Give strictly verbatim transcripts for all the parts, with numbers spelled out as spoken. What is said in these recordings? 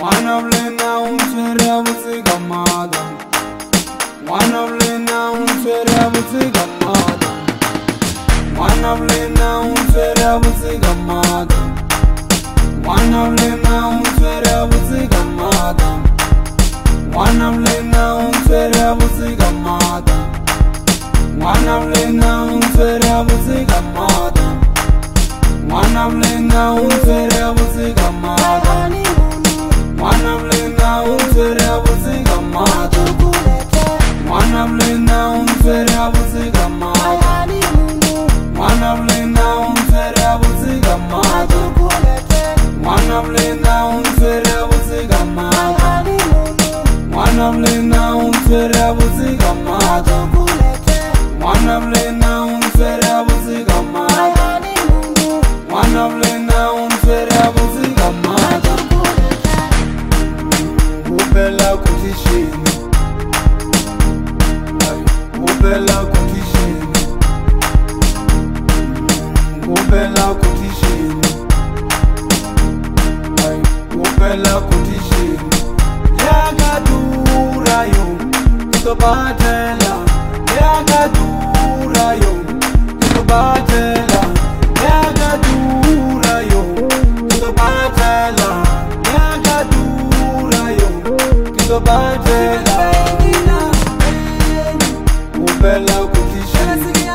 Wanavlena umswera butsiga mada Wanavlena umswera butsiga mada Wanavlena umswera butsiga mada Wanavlena umswera butsiga mada Wanavlena umswera butsiga mada Wanavlena umswera butsiga mada Wanavlena umswera butsiga mada Wanavlena umswera butsiga mada Wanavlena umswera butsiga mada Wanavlena umswera butsiga mada Wanavlena umswera butsiga mada Wanavlena umswera butsiga mada Wanavlena umswera butsiga mada Wanavlena umswera butsiga mada Ubela kutishini Ubela kutishini Ubela kutishini Ubela kutishini Yagadura yo Kitobatela Yagadura yo Kitobatela Yagadura yo Kitobatela Yagadura yo Kitobatela Ubela kutishini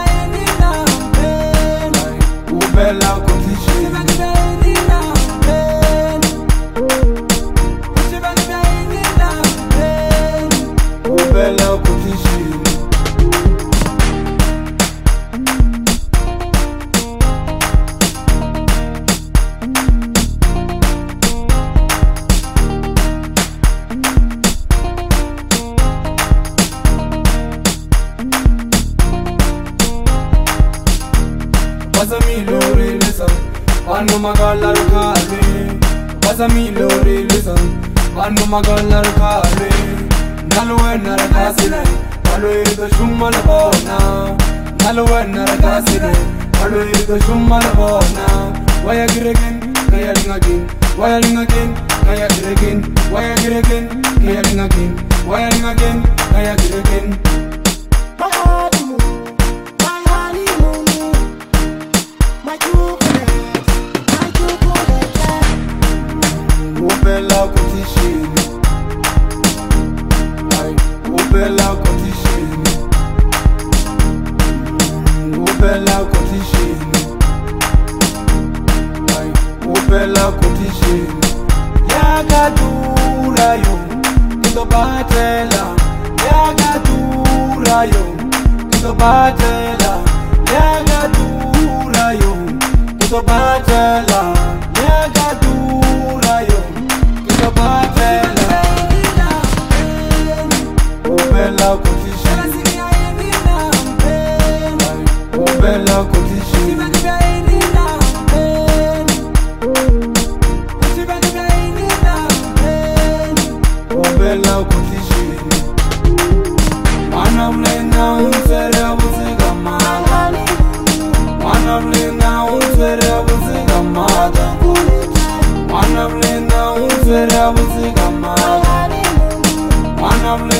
Ubela kutishini Ubela kutishini Pasa mi lori listen, Panu magalar kare. Pasa mi lori listen, Panu magalar kare. Nalwe narakasine, Nalwe ito shumma la bona. Nalwe narakasine, Nalwe ito shumma la bona. Waya giregin, kaya lingagin. Waya lingagin, kaya giregin. Waya giregin, kaya lingagin. Waya lingagin, kaya giregin. Ubela kutishini Ubela kutishini Ubela kutishini Ubela kutishini Yagadura yo Kitobatela Yagadura yo Kitobatela Yagadura yo Kitobatela Yagadura yo Kitobatela Ubela kutishini Ubela kutishini Ubela kutishini Wanavlena umswera butsiga mada Wanavlena umswera butsiga mada Wanavlena umswera butsiga mada Wanavlena